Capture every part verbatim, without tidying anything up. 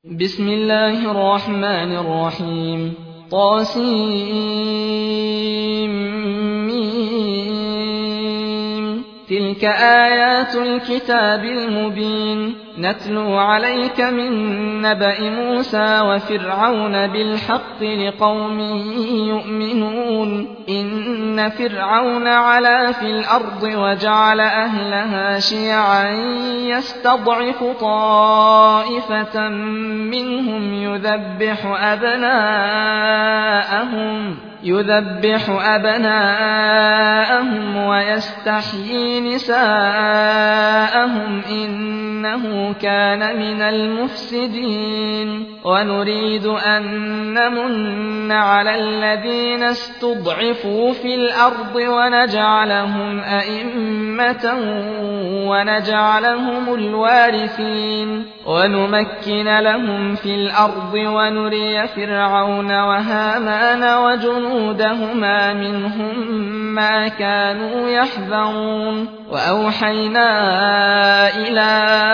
بسم الله الرحمن الرحيم طاسيم تلك آيات الكتاب المبين نتلو عليك من نبأ موسى وفرعون بالحق لقوم يؤمنون إن فرعون علا في الأرض وجعل أهلها شيعا يستضعف طائفة منهم يذبح أبناءهم يذبح أبناءهم ويستحيي نساءهم إنه كان من المفسدين ونريد أن نمن على الذين استضعفوا في الأرض ونجعلهم أئمة ونجعلهم الوارثين ونمكن لهم في الأرض ونري فرعون وهامان وجنودهما منهم ما كانوا يحذرون وأوحينا إلى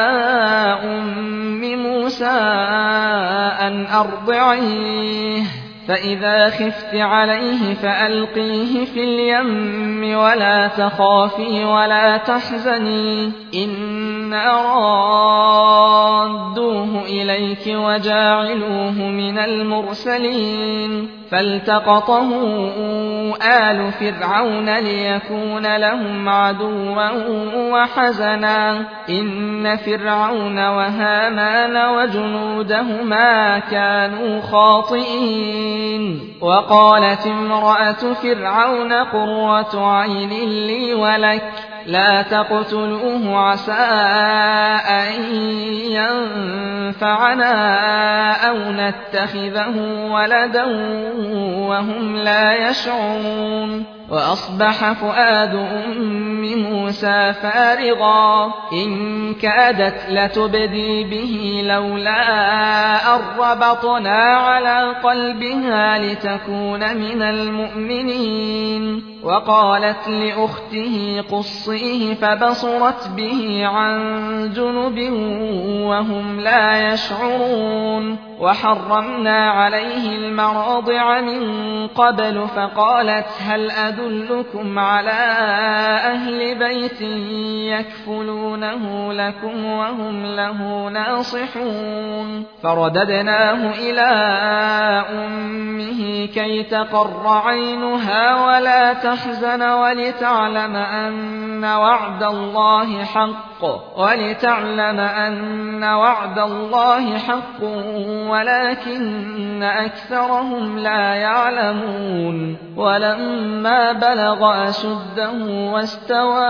أم موسى أن أرضعيه فإذا خفت عليه فألقيه في اليم ولا تخافي ولا تحزني إنا رادوه إليك وجاعلوه من المرسلين فالتقطه آل فرعون ليكون لهم عدوا وحزنا إن فرعون وهامان وجنودهما كانوا خاطئين وقالت امرأة فرعون قرة عين لي ولك لا تقتلوه عسى أن ينفعنا أو نتخذه ولدا وهم لا يشعرون وأصبح فؤاد أم موسى فارغا إن كادت لتبدي به لولا أن ربطنا على قلبها لتكون من المؤمنين وقالت لأخته قصيه فبصرت به عن جنب وهم لا يشعرون وحرمنا عليه المراضع من قبل فقالت هل أدلكم على أهل بيت يكفلونه لكم وهم له ناصحون فرددناه إلى أمه كي تقر عينها ولا تحزن ولتعلم أن وعد الله حق ولتعلم أن وعد الله حق ولكن أكثرهم لا يعلمون ولما بلغ أشده واستوى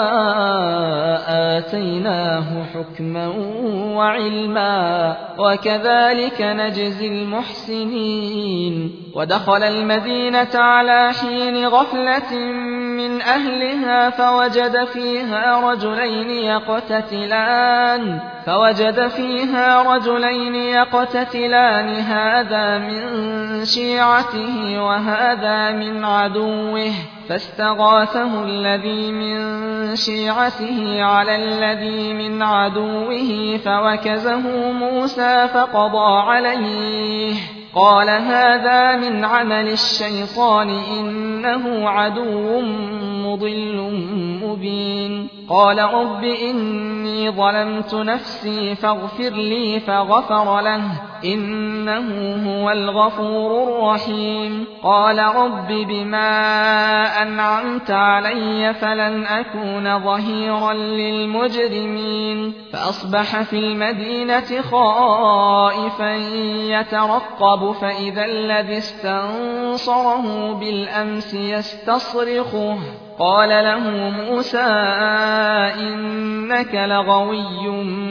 آتيناه حكما وعلما وكذلك نجزي المحسنين ودخل المدينة على حين غفلة من أهلها فوجد فيها رجلين يقتتلان فوجد فيها رجلين يقتتلان هذا من شيعته وهذا من عدوه فاستغاثه الذي من شيعته على الذي من عدوه فوكزه موسى فقضى عليه قال هذا من عمل الشيطان إنه عدو مضل مبين قال رب إني ظلمت نفسي فاغفر لي فغفر له إنه هو الغفور الرحيم قال رب بما أنعمت علي فلن أكون ظهيرا للمجرمين فأصبح في المدينة خائفا يترقب فإذا الذي استنصره بالأمس يستصرخه قال له موسى إنك لغوي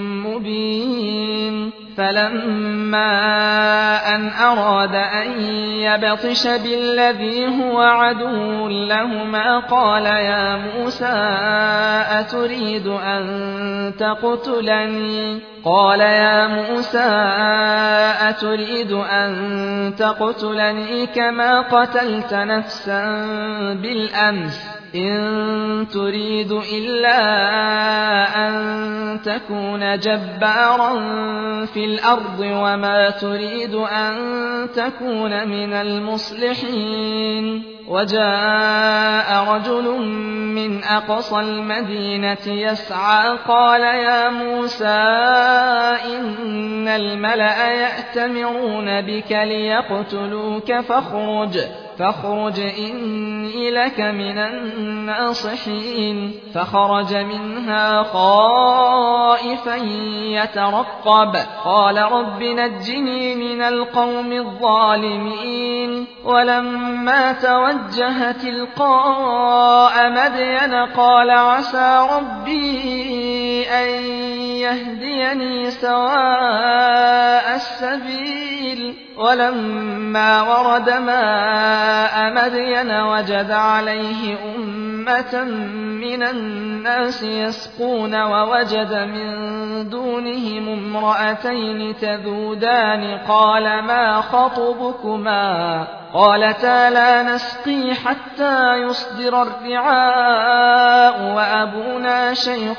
مبين فلما أن أراد أن يبطش بالذي هو عدو لهما قال يا موسى أتريد أن تقتلني قال يا موسى أتريد أن تقتلني كما قتلت نفسا بالأمس إن تريد إلا أن تكون جبارا في الأرض وما تريد أن تكون من المصلحين وجاء رجل من أقصى المدينة يسعى قال يا موسى إن الملأ يأتمرون بك ليقتلوك فاخرج فاخرج إني لك من الناصحين فخرج منها خائفا يترقب قال رب نجني من القوم الظالمين ولما توجه تلقاء مدين قال عسى ربي أن يهديني سواء السبيل ولما ورد ماء مدين وجد عليه أمة من الناس يسقون ووجد من دونهم امرأتين تذودان قال ما خطبكما قالتا لا نسقي حتى يصدر الرعاء وأبونا شيخ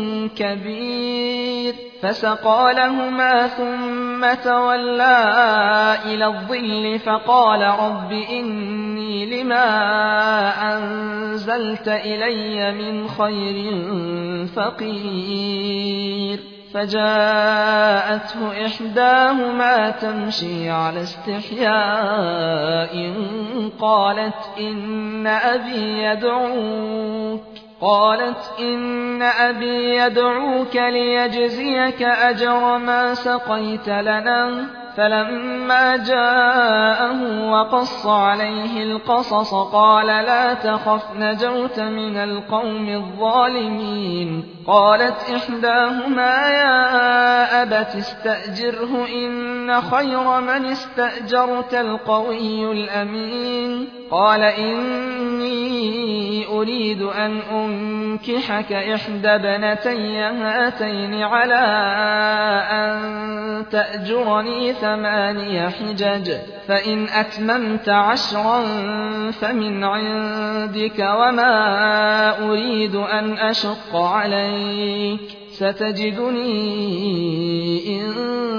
كبير فسقى لهما ثم تولى إلى الظل فقال رب إني لما أنزلت إلي من خير فقير فجاءته إحداهما تمشي على استحياء قالت إن أبي يدعوك قالت إن أبي يدعوك ليجزيك أجر ما سقيت لنا فلما جاءه وقص عليه القصص قال لا تخف نجوت من القوم الظالمين قالت إحداهما يا أبت استأجره إن خير من استأجرت القوي الأمين قال إني أريد أن أنكحك إحدى ابنتي هاتين على أن تأجرني ثماني حجج فإن أتممت عشرا فمن عندك وما أريد أن أشق عليك ستجدني إن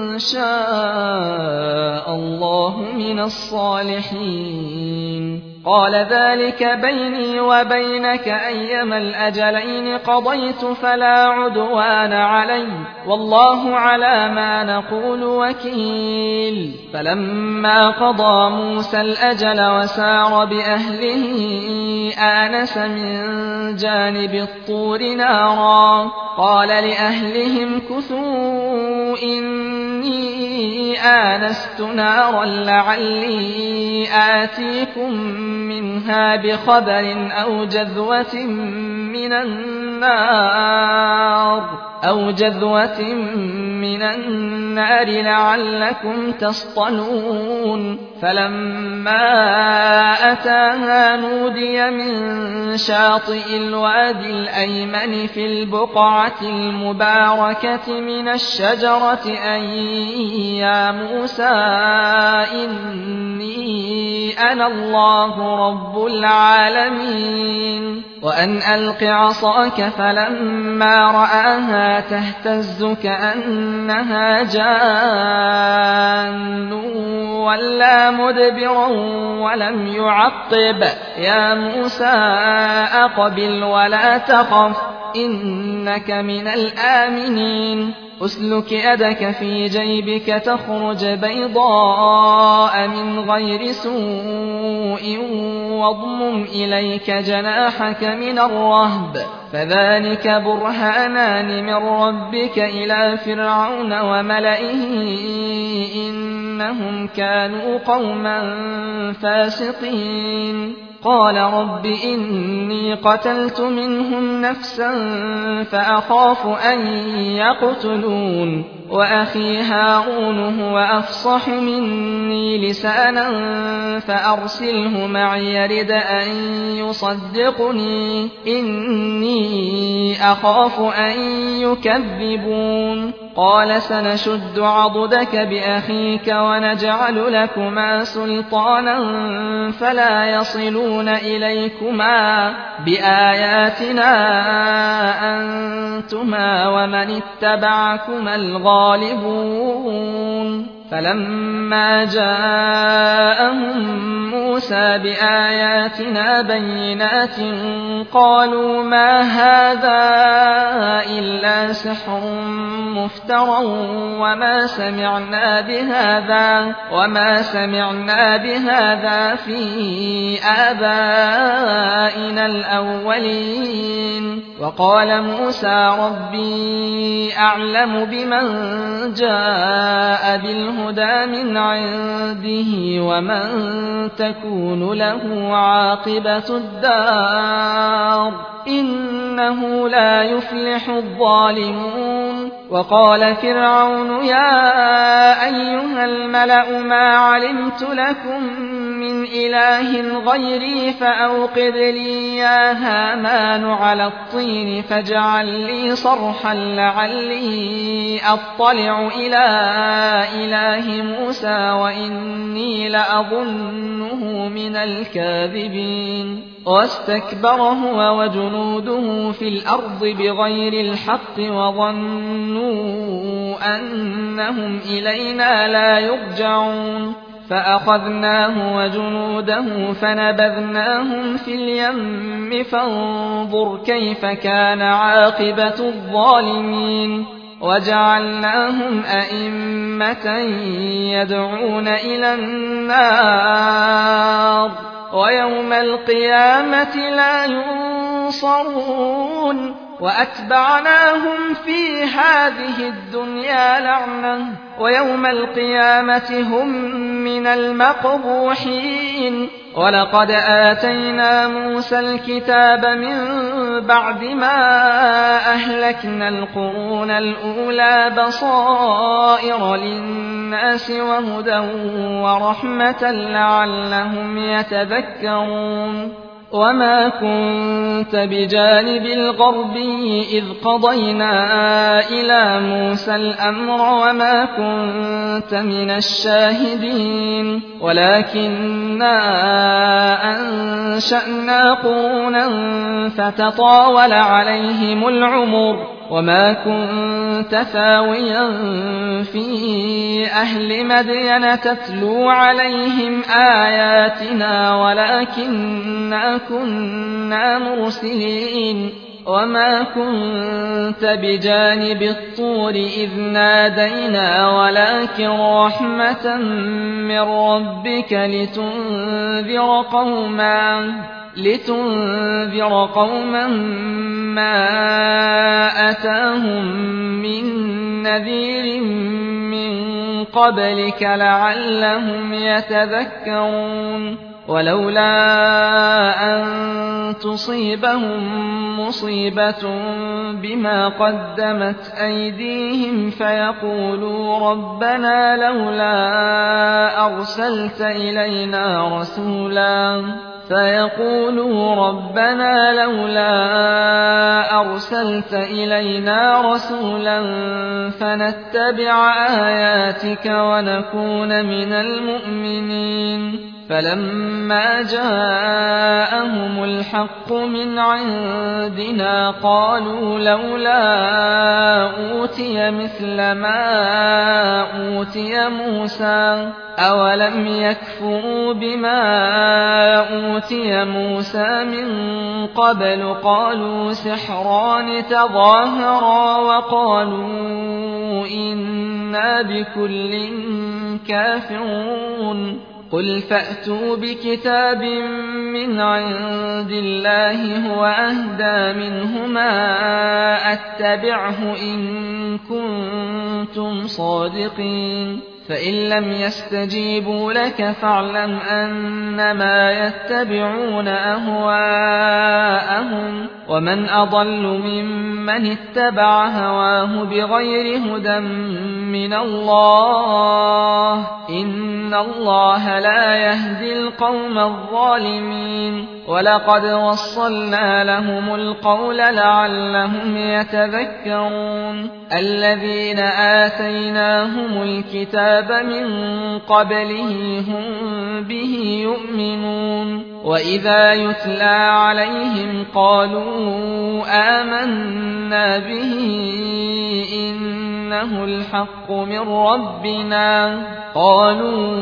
شاء الله من الصالحين قال ذلك بيني وبينك أيما الأجلين قضيت فلا عدوان علي والله على ما نقول وكيل فلما قضى موسى الأجل وسار بأهله آنس من جانب الطور نارا قال لأهلهم كثوا إني آنست نارا لعلي آتيكم منها بخبر أو جذوة من النار أو جذوة من النار لعلكم تصطلون فلما أتاها نودي من شاطئ الوادي الأيمن في البقعة المباركة من الشجرة أن يا موسى إني أنا الله رب العالمين وأن ألق عصاك فلما رآها تهتز كأنها جان ولا مدبرا ولم يعقب يا موسى أقبل ولا تخف إنك من الآمنين أسلك يدك في جيبك تخرج بيضاء من غير سوء واضمم إليك جناحك من الرهب فذلك برهانان من ربك إلى فرعون وملئه إنهم كانوا قوما فاسقين قال رب إني قتلت منهم نفسا فأخاف أن يقتلون وأخي هارون هو أفصح مني لسانا فأرسله معي يرد أن يصدقني إني أخاف أن يكذبون قال سنشد عضدك بأخيك ونجعل لكما سلطانا فلا يصلون إليكما بآياتنا أنتما ومن اتبعكما الغالبون فلما جاءهم موسى بآياتنا بينات قالوا ما هذا إلا سحر مفترى وما سمعنا بهذا وما سمعنا بهذا في آبائنا الأولين وقال موسى ربي أعلم بمن جاء بالهدى من عنده ومن تكون له عاقبة الدار إنه لا يفلح الظالمون وقال فرعون يا أيها الملأ ما علمت لكم من إله غيري فأوقد لي يا هامان على الطين فاجعل لي صرحا لعلي أطلع إلى إله موسى وإني لأظنه من الكاذبين واستكبر هو وجنوده في الأرض بغير الحق وظنوا أنهم إلينا لا يرجعون فأخذناه وجنوده فنبذناهم في اليم فانظر كيف كان عاقبة الظالمين وجعلناهم أئمة يدعون إلى النار ويوم القيامة لا ينصرون وأتبعناهم في هذه الدنيا لعنة ويوم القيامة هم من المقبوحين ولقد آتينا موسى الكتاب من بعد ما أهلكنا القرون الأولى بصائر للناس وهدى ورحمة لعلهم يتذكرون وما كنت بجانب الغربي إذ قضينا إلى موسى الأمر وما كنت من الشاهدين ولكننا أنشأنا قرونا فتطاول عليهم العمر وما كنت ثاويا في أهل مدين تتلو عليهم آياتنا ولكننا كنا مرسلين وما كنت بجانب الطور إذ نادينا ولكن رحمة من ربك لتنذر قوما لتنذر قوما ما أتاهم من نذير من قبلك لعلهم يتذكرون ولولا أن تصيبهم مصيبة بما قدمت أيديهم فيقولوا ربنا لولا أرسلت إلينا رسولا فيقولوا ربنا لولا أرسلت إلينا رسولا فنتبع آياتك ونكون من المؤمنين فلما جاءهم الحق من عندنا قالوا لولا أوتي مثل ما أوتي موسى أولم يكفروا بما أوتي موسى من قبل قالوا سحران تظاهرا وقالوا إنا بكل كافرون قل فأتوا بكتاب من عند الله هو أهدى منهما أتبعه إن كنتم صادقين فإن لم يستجيبوا لك فاعلم أنما يتبعون أهواءهم ومن أضل ممن اتبع هواه بغير هدى من الله إن إن الله لا يهدي القوم الظالمين ولقد وصلنا لهم القول لعلهم يتذكرون الذين آتيناهم الكتاب من قبله هم به يؤمنون وإذا يتلى عليهم قالوا آمنا به إنه الحق من ربنا قالوا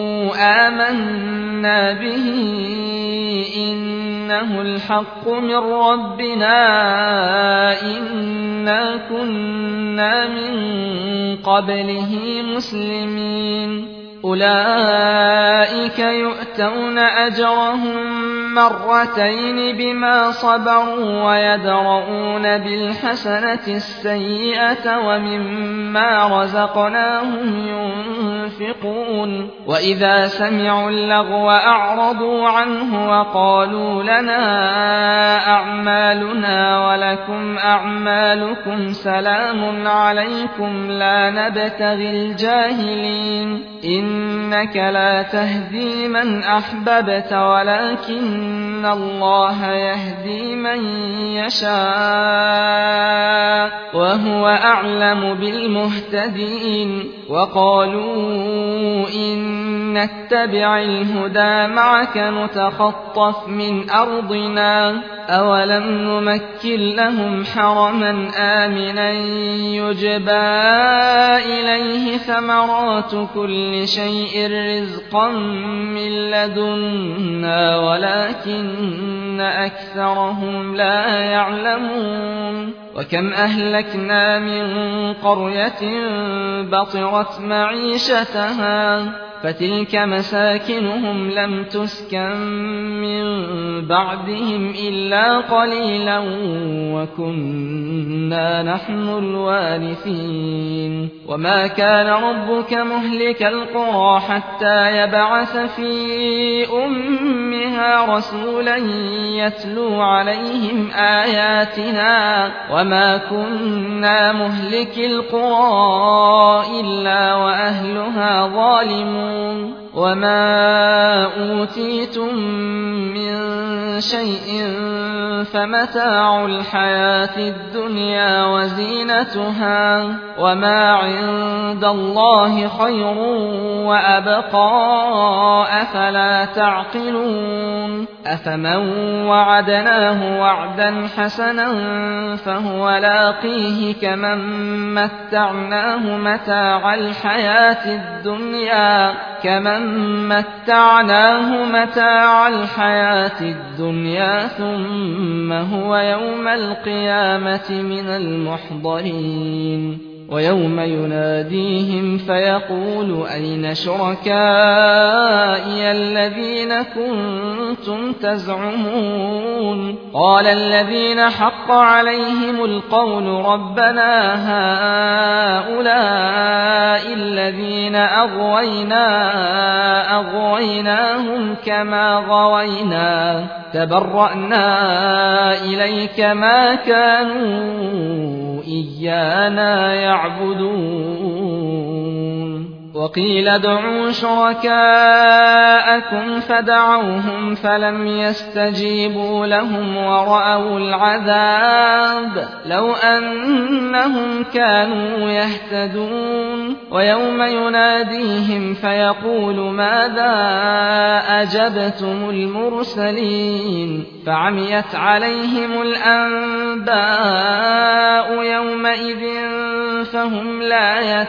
آمنا به إنه الحق من ربنا إنا كنا من قبله مسلمين أولئك يؤتون أجرهم مرتين بما صبروا ويدرؤون بالحسنة السيئة ومما رزقناهم ينفقون وإذا سمعوا اللغو أعرضوا عنه وقالوا لنا أعمالنا ولكم أعمالكم سلام عليكم لا نبتغي الجاهلين إنك لا تهدي من أحببت ولكن الله يهدي من يشاء وهو أعلم بالمهتدين وقالوا إن نتبع الهدى معك نتخطف من أرضنا أولم نمكن لهم حرما آمنا يجبى إليه ثمرات كل شيء رزقا من لدنا ولكن أكثرهم لا يعلمون وكم أهلكنا من قرية بطرت معيشتها فتلك مساكنهم لم تسكن من بعدهم إلا قليلا وكنا نحن الوارثين وما كان ربك مهلك القرى حتى يبعث في أمها رسولا يتلو عليهم آياتنا وما كنا مهلك القرى إلا وأهلها ظالمون وما أوتيتم من شيء فمتاع الحياة الدنيا وزينتها وما عند الله خير وأبقى أفلا تعقلون أفمن وعدناه وعدا حسنا فهو لاقيه كمن متعناه متاع الحياة الدنيا كمن متعناه متاع الحياة الدنيا ثم هو يوم القيامة من المحضرين ويوم يناديهم فيقول أين شركائي الذين كنتم تزعمون قال الذين حق عليهم القول ربنا هؤلاء الذين أغوينا أغويناهم كما غوينا تبرأنا إليك ما كانوا إيانا يعبدون وقيل ادعوا شركاءكم فدعوهم فلم يستجيبوا لهم ورأوا العذاب لو أنهم كانوا يهتدون ويوم يناديهم فيقول ماذا أجبتم المرسلين فعميت عليهم الأنباء يومئذ فهم لا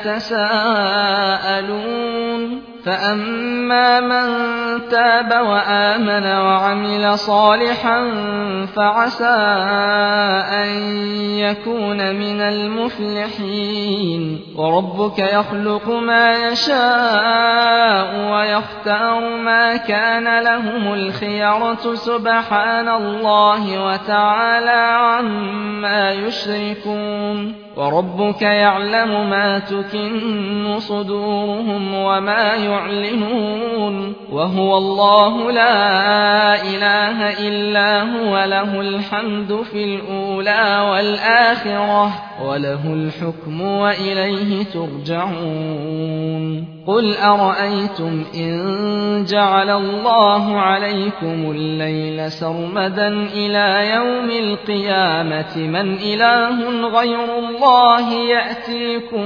يتساءلون فأما من تاب وآمن وعمل صالحا فعسى أن يكون من المفلحين وربك يخلق ما يشاء ويختار ما كان لهم الخيرة سبحان الله وتعالى عما يشركون وربك يعلم ما تكن صدورهم وما يعلنون وهو الله لا إله إلا هو له الحمد في الأولى والآخرة وله الحكم وإليه ترجعون قل أرأيتم إن جعل الله عليكم الليل سرمدا إلى يوم القيامة من إله غير الله يأتيكم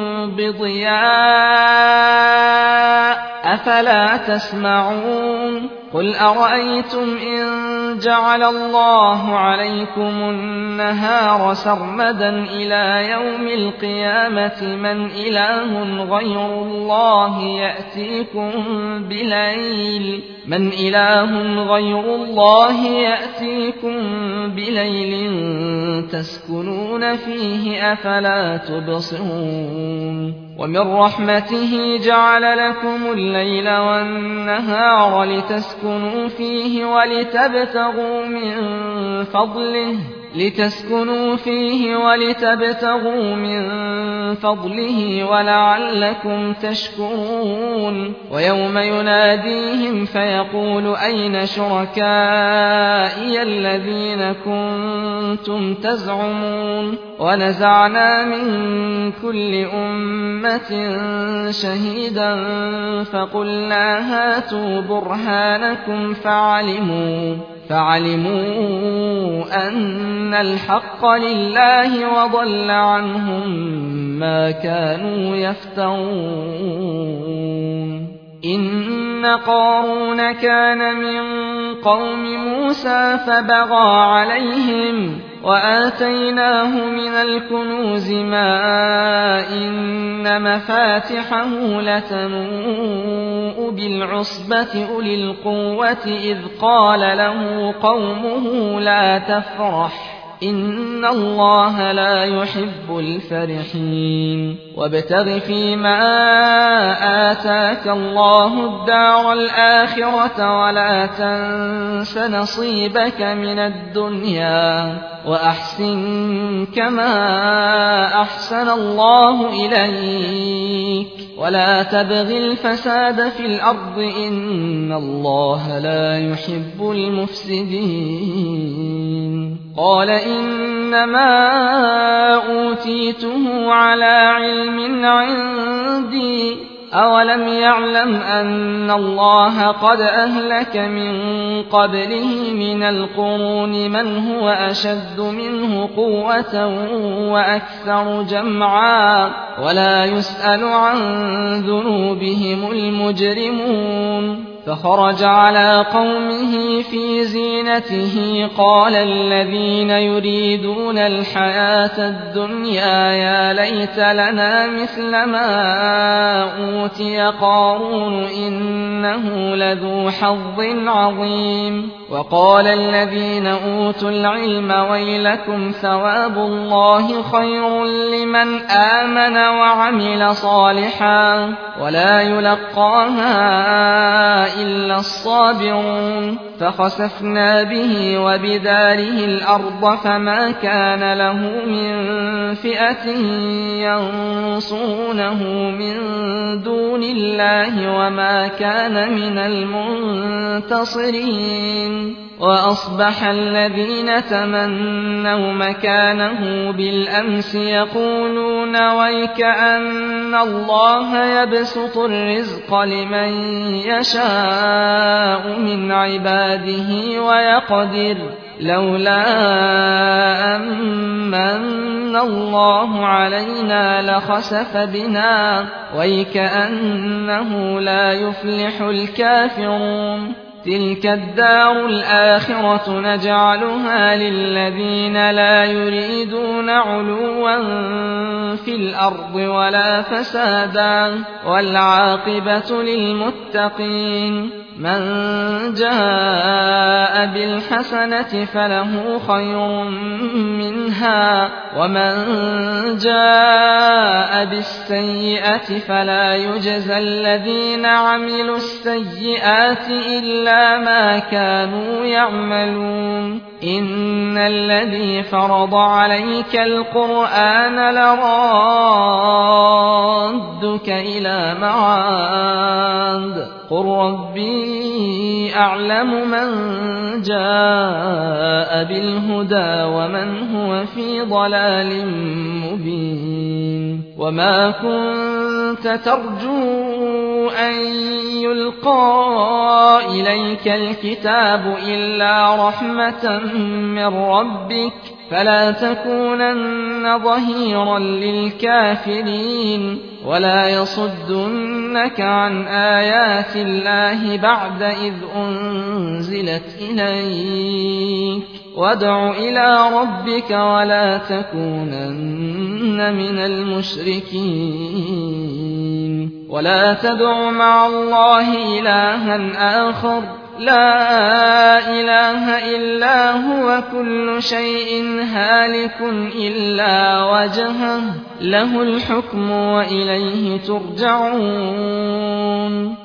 بضياء أفلا تسمعون قل أرأيتم إن جعل الله عليكم النهار سرمدا إلى يوم القيامة من إله غير الله يأتيكم بليل من إله غير الله يأتيكم بليل تسكنون فيه أفلا تبصرون ومن رحمته جعل لكم الليل والنهار لتسكنوا فيه ولتبتغوا من فضله لتسكنوا فيه ولتبتغوا من فضله ولعلكم تشكرون ويوم يناديهم فيقول أين شركائي الذين كنتم تزعمون ونزعنا من كل أمة شهيدا فقلنا هاتوا برهانكم فعلموا فعلموا أن الحق لله وضل عنهم ما كانوا يفترون إن قارون كان من قوم موسى فبغى عليهم وآتيناه من الكنوز ما إن مفاتحه لتنوء بالعصبة أولي القوة إذ قال له قومه لا تفرح إن الله لا يحب الفرحين وابتغ فيما آتاك الله الدار الآخرة ولا تنس نصيبك من الدنيا وأحسن كما أحسن الله إليك ولا تبغ الفساد في الأرض إن الله لا يحب المفسدين قال إنما أوتيته على علم عندي أولم يعلم أن الله قد أهلك من قبله من القرون من هو أشد منه قوة وأكثر جمعا ولا يسأل عن ذنوبهم المجرمون فخرج على قومه في زينته قال الذين يريدون الحياة الدنيا يا ليت لنا مثل ما أوتي قارون إنه لذو حظ عظيم وقال الذين أوتوا العلم ويلكم ثواب الله خير لمن آمن وعمل صالحا ولا يلقاها إلا الصابرون فخسفنا به وبداره الأرض فما كان له من فئة ينصرونه من دون الله وما كان من المنتصرين وأصبح الذين تمنوا مكانه بالأمس يقولون ويكأن الله يبسط الرزق لمن يشاء من عباده ويقدر لولا أمن الله علينا لخسف بنا ويكأنه لا يفلح الكافرون تلك الدار الآخرة نجعلها للذين لا يريدون علوا في الأرض ولا فسادا والعاقبة للمتقين من جاء بالحسنة فله خير منها ومن جاء بالسيئة فلا يجزى الذين عملوا السيئات إلا ما كانوا يعملون إن الذي فرض عليك القرآن لرادك إلى معاد الحمد قل ربي أعلم من جاء بالهدى ومن هو في ضلال مبين وما كنت ترجو أن يلقى إليك الكتاب إلا رحمة من ربك فلا تكونن ظهيرا للكافرين ولا يصدنك عن آيات الله بعد إذ أنزلت إليك وادع إلى ربك ولا تكونن من المشركين ولا تدع مع الله إلها آخر لا إله إلا هو كل شيء هالك إلا وجهه له الحكم وإليه ترجعون